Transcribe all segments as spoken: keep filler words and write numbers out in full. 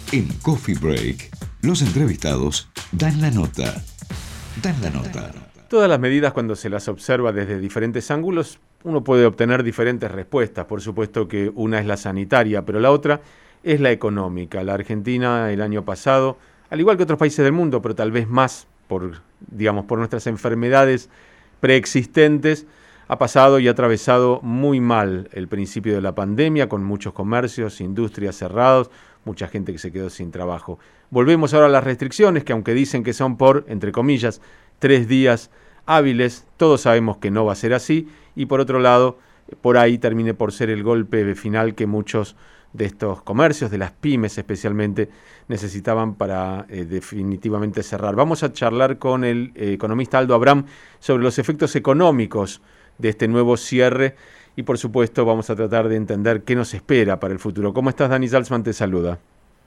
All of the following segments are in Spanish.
En Coffee Break, los entrevistados dan la nota. Dan la nota. Todas las medidas, cuando se las observa desde diferentes ángulos, uno puede obtener diferentes respuestas. Por supuesto que una es la sanitaria, pero la otra es la económica. La Argentina el año pasado, al igual que otros países del mundo, pero tal vez más por, digamos, por nuestras enfermedades preexistentes, ha pasado y ha atravesado muy mal el principio de la pandemia, con muchos comercios, industrias cerrados, mucha gente que se quedó sin trabajo. Volvemos ahora a las restricciones, que aunque dicen que son por, entre comillas, tres días hábiles, todos sabemos que no va a ser así, y por otro lado, por ahí termine por ser el golpe final que muchos de estos comercios, de las pymes especialmente, necesitaban para eh, definitivamente cerrar. Vamos a charlar con el eh, economista Aldo Abrán sobre los efectos económicos de este nuevo cierre y por supuesto vamos a tratar de entender qué nos espera para el futuro. ¿Cómo estás, Dani Salzman? Te saluda.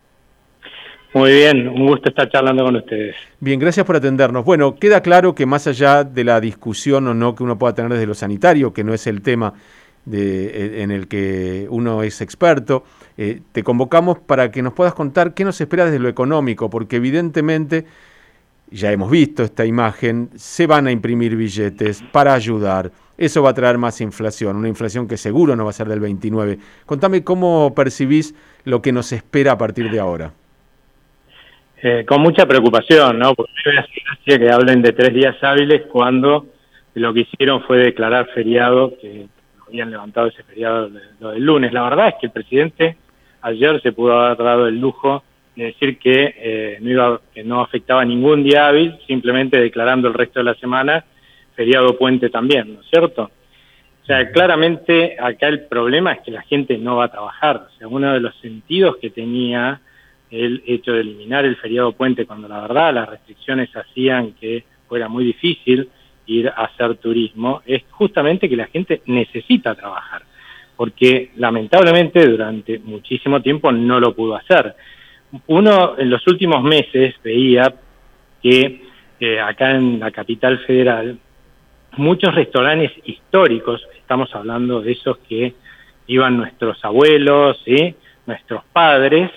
Muy bien, un gusto estar charlando con ustedes. Bien, gracias por atendernos. Bueno, queda claro que más allá de la discusión o no que uno pueda tener desde lo sanitario, que no es el tema de, en el que uno es experto, eh, te convocamos para que nos puedas contar qué nos espera desde lo económico, porque evidentemente, ya hemos visto esta imagen, se van a imprimir billetes para ayudar. Eso va a traer más inflación, una inflación que seguro no va a ser del veintinueve. Contame cómo percibís lo que nos espera a partir de ahora. Eh, con mucha preocupación, ¿no? Porque me hace que hablen de tres días hábiles cuando lo que hicieron fue declarar feriado, que habían levantado ese feriado lo del lunes. La verdad es que el presidente ayer se pudo haber dado el lujo de decir que, eh, no iba, que no afectaba ningún día hábil, simplemente declarando el resto de la semana feriado puente también, ¿no es cierto? O sea, claramente acá el problema es que la gente no va a trabajar. O sea, uno de los sentidos que tenía el hecho de eliminar el feriado puente, cuando la verdad las restricciones hacían que fuera muy difícil ir a hacer turismo, es justamente que la gente necesita trabajar, porque lamentablemente durante muchísimo tiempo no lo pudo hacer. Uno en los últimos meses veía que eh, acá en la capital federal muchos restaurantes históricos, estamos hablando de esos que iban nuestros abuelos, ¿sí? Nuestros padres,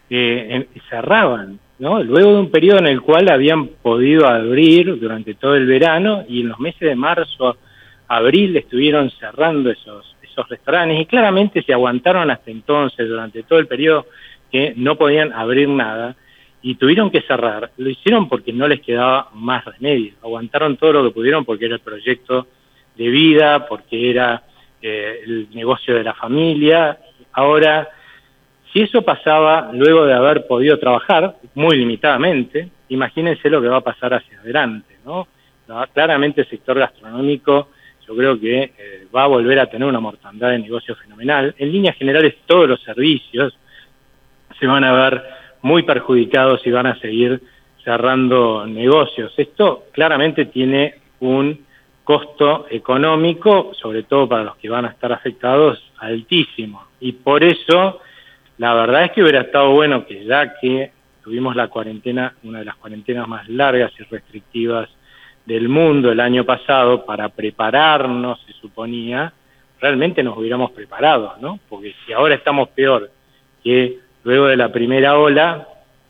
eh, cerraban, ¿no? Luego de un periodo en el cual habían podido abrir durante todo el verano y en los meses de marzo, abril estuvieron cerrando esos, esos restaurantes y claramente se aguantaron hasta entonces durante todo el periodo que no podían abrir nada y tuvieron que cerrar. Lo hicieron porque no les quedaba más remedio. Aguantaron todo lo que pudieron porque era el proyecto de vida, porque era eh, el negocio de la familia. Ahora, si eso pasaba luego de haber podido trabajar, muy limitadamente, imagínense lo que va a pasar hacia adelante, ¿no? Claramente el sector gastronómico yo creo que eh, va a volver a tener una mortandad de negocio fenomenal. En líneas generales todos los servicios se van a ver muy perjudicados y van a seguir cerrando negocios. Esto claramente tiene un costo económico, sobre todo para los que van a estar afectados, altísimo. Y por eso, la verdad es que hubiera estado bueno que ya que tuvimos la cuarentena, una de las cuarentenas más largas y restrictivas del mundo el año pasado, para prepararnos, se suponía, realmente nos hubiéramos preparado, ¿no? Porque si ahora estamos peor que luego de la primera ola,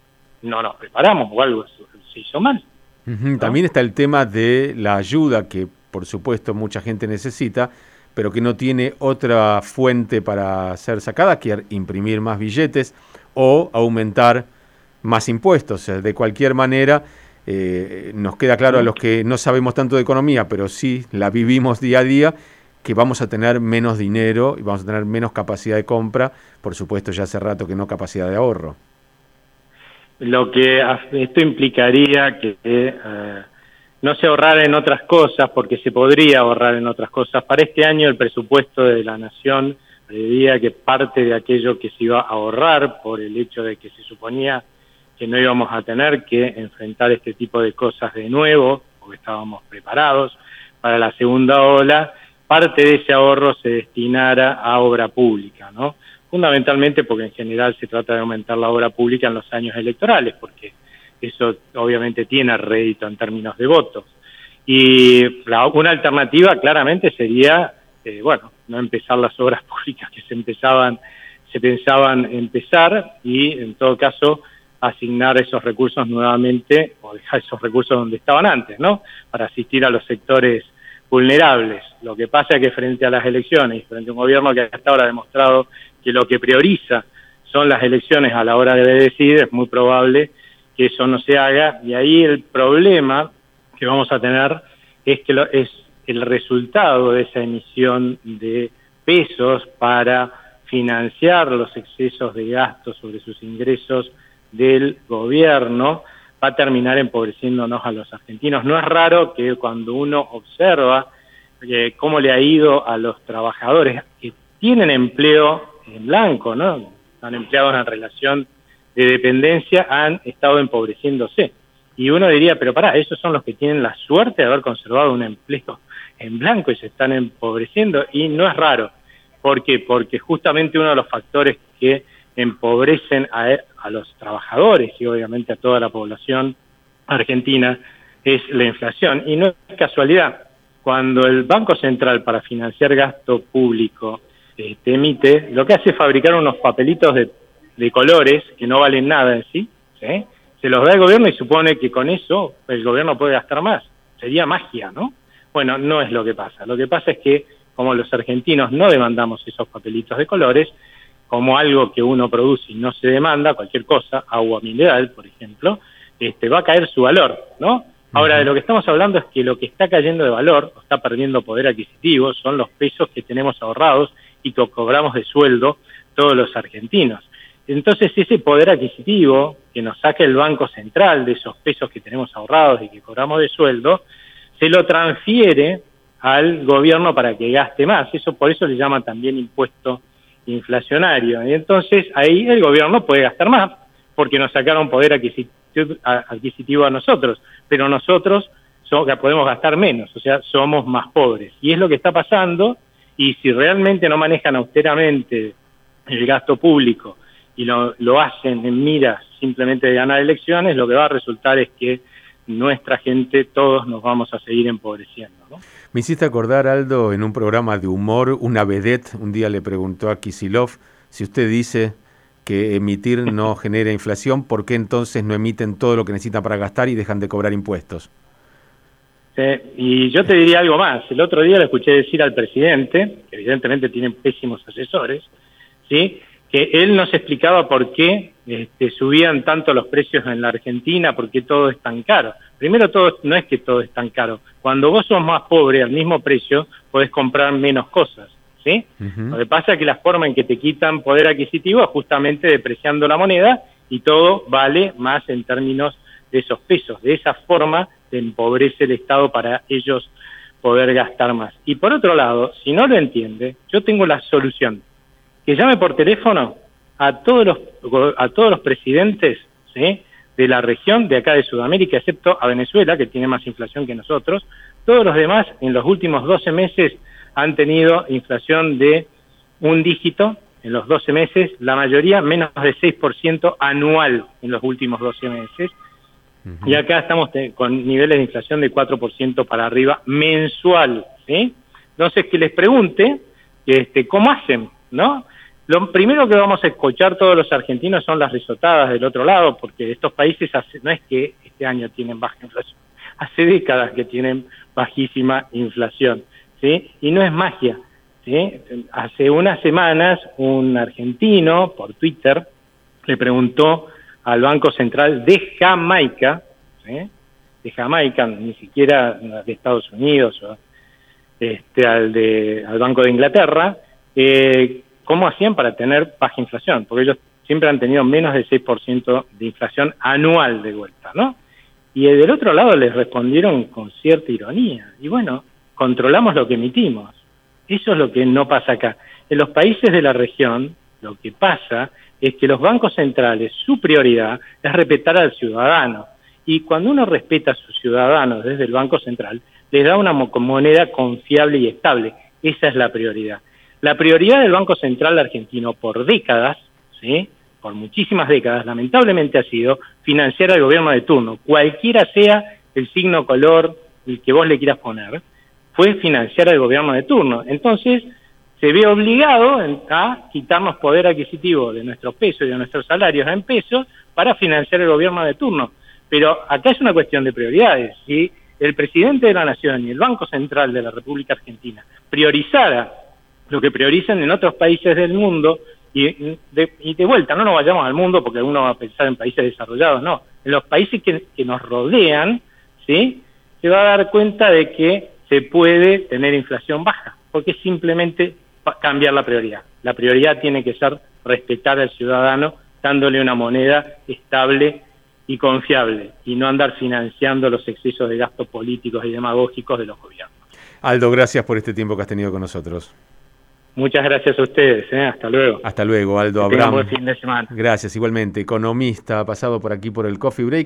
no nos preparamos o algo se hizo mal. Uh-huh. ¿No? También está el tema de la ayuda que, por supuesto, mucha gente necesita, pero que no tiene otra fuente para ser sacada que imprimir más billetes o aumentar más impuestos. O sea, de cualquier manera, eh, nos queda claro a los que no sabemos tanto de economía, pero sí la vivimos día a día, que vamos a tener menos dinero y vamos a tener menos capacidad de compra, por supuesto ya hace rato que no capacidad de ahorro. Lo que esto implicaría que eh, no se ahorrara en otras cosas, porque se podría ahorrar en otras cosas. Para este año el presupuesto de la Nación preveía que parte de aquello que se iba a ahorrar por el hecho de que se suponía que no íbamos a tener que enfrentar este tipo de cosas de nuevo, porque estábamos preparados para la segunda ola, parte de ese ahorro se destinara a obra pública, ¿no? Fundamentalmente porque en general se trata de aumentar la obra pública en los años electorales, porque eso obviamente tiene rédito en términos de votos. Y la, una alternativa claramente sería, eh, bueno, no empezar las obras públicas que se empezaban se pensaban empezar y en todo caso asignar esos recursos nuevamente o dejar esos recursos donde estaban antes, ¿no? Para asistir a los sectores vulnerables. Lo que pasa es que frente a las elecciones, frente a un gobierno que hasta ahora ha demostrado que lo que prioriza son las elecciones a la hora de decidir, es muy probable que eso no se haga, y ahí el problema que vamos a tener es que lo, es el resultado de esa emisión de pesos para financiar los excesos de gastos sobre sus ingresos del gobierno, va a terminar empobreciéndonos a los argentinos. No es raro que cuando uno observa eh, cómo le ha ido a los trabajadores que tienen empleo en blanco, ¿no? Están empleados en relación de dependencia, han estado empobreciéndose. Y uno diría, pero pará, esos son los que tienen la suerte de haber conservado un empleo en blanco y se están empobreciendo, y no es raro. ¿Por qué? Porque justamente uno de los factores que empobrecen a, a los trabajadores y obviamente a toda la población argentina es la inflación. Y no es casualidad, cuando el Banco Central para financiar gasto público eh, te emite, lo que hace es fabricar unos papelitos de, de colores que no valen nada en sí, ¿sí? Se los da el gobierno y supone que con eso el gobierno puede gastar más. Sería magia, ¿no? Bueno, no es lo que pasa. Lo que pasa es que como los argentinos no demandamos esos papelitos de colores, como algo que uno produce y no se demanda, cualquier cosa, agua mineral, por ejemplo, este, va a caer su valor, ¿no? Ahora, de lo que estamos hablando es que lo que está cayendo de valor, o está perdiendo poder adquisitivo, son los pesos que tenemos ahorrados y que cobramos de sueldo todos los argentinos. Entonces, ese poder adquisitivo que nos saca el Banco Central de esos pesos que tenemos ahorrados y que cobramos de sueldo, se lo transfiere al gobierno para que gaste más. Eso por eso le llaman también impuesto inflacionario. Y entonces ahí el gobierno puede gastar más, porque nos sacaron poder adquisitivo, adquisitivo a nosotros, pero nosotros somos, podemos gastar menos, o sea, somos más pobres. Y es lo que está pasando, y si realmente no manejan austeramente el gasto público y lo, lo hacen en miras simplemente de ganar elecciones, lo que va a resultar es que nuestra gente, todos nos vamos a seguir empobreciendo, ¿no? Me hiciste acordar, Aldo, en un programa de humor, una vedette un día le preguntó a Kicillof, si usted dice que emitir no genera inflación, ¿por qué entonces no emiten todo lo que necesitan para gastar y dejan de cobrar impuestos? Sí, y yo te diría algo más. El otro día le escuché decir al presidente, que evidentemente tienen pésimos asesores, ¿sí?, que él nos explicaba por qué este, subían tanto los precios en la Argentina, por qué todo es tan caro. Primero, todo no es que todo es tan caro. Cuando vos sos más pobre, al mismo precio, podés comprar menos cosas, ¿sí? Uh-huh. Lo que pasa es que la forma en que te quitan poder adquisitivo es justamente depreciando la moneda y todo vale más en términos de esos pesos. De esa forma te empobrece el Estado para ellos poder gastar más. Y por otro lado, si no lo entiende, yo tengo la solución. Que llame por teléfono a todos los a todos los presidentes, ¿sí?, de la región de acá de Sudamérica, excepto a Venezuela, que tiene más inflación que nosotros. Todos los demás en los últimos doce meses han tenido inflación de un dígito en los doce meses, la mayoría menos de seis por ciento anual en los últimos doce meses. Uh-huh. Y acá estamos te, con niveles de inflación de cuatro por ciento para arriba mensual, ¿sí? Entonces, que les pregunte este, cómo hacen, ¿no? Lo primero que vamos a escuchar todos los argentinos son las risotadas del otro lado, porque estos países hace, no es que este año tienen baja inflación, hace décadas que tienen bajísima inflación, ¿sí? Y no es magia, ¿sí? Hace unas semanas un argentino por Twitter le preguntó al Banco Central de Jamaica, ¿sí?, de Jamaica, ni siquiera de Estados Unidos, o este, al, de, al Banco de Inglaterra, eh, ¿cómo hacían para tener baja inflación? Porque ellos siempre han tenido menos del seis por ciento de inflación anual de vuelta, ¿no? Y del otro lado les respondieron con cierta ironía. Y bueno, controlamos lo que emitimos. Eso es lo que no pasa acá. En los países de la región, lo que pasa es que los bancos centrales, su prioridad es respetar al ciudadano. Y cuando uno respeta a sus ciudadanos desde el Banco Central, les da una moneda confiable y estable. Esa es la prioridad. La prioridad del Banco Central argentino por décadas, ¿sí?, por muchísimas décadas, lamentablemente ha sido financiar al gobierno de turno, cualquiera sea el signo, color, el que vos le quieras poner, fue financiar al gobierno de turno. Entonces, se ve obligado a quitarnos poder adquisitivo de nuestros pesos y de nuestros salarios en pesos para financiar el gobierno de turno. Pero acá es una cuestión de prioridades. Si el presidente de la Nación y el Banco Central de la República Argentina priorizara lo que priorizan en otros países del mundo, y de, y de vuelta, no nos vayamos al mundo porque uno va a pensar en países desarrollados, no, en los países que, que nos rodean, ¿sí?, se va a dar cuenta de que se puede tener inflación baja, porque es simplemente cambiar la prioridad. La prioridad tiene que ser respetar al ciudadano, dándole una moneda estable y confiable, y no andar financiando los excesos de gastos políticos y demagógicos de los gobiernos. Aldo, gracias por este tiempo que has tenido con nosotros. Muchas gracias a ustedes, ¿eh? Hasta luego. Hasta luego, Aldo Que tengan Abraham. buen fin de semana. Gracias, igualmente. Economista, ha pasado por aquí por el Coffee Break.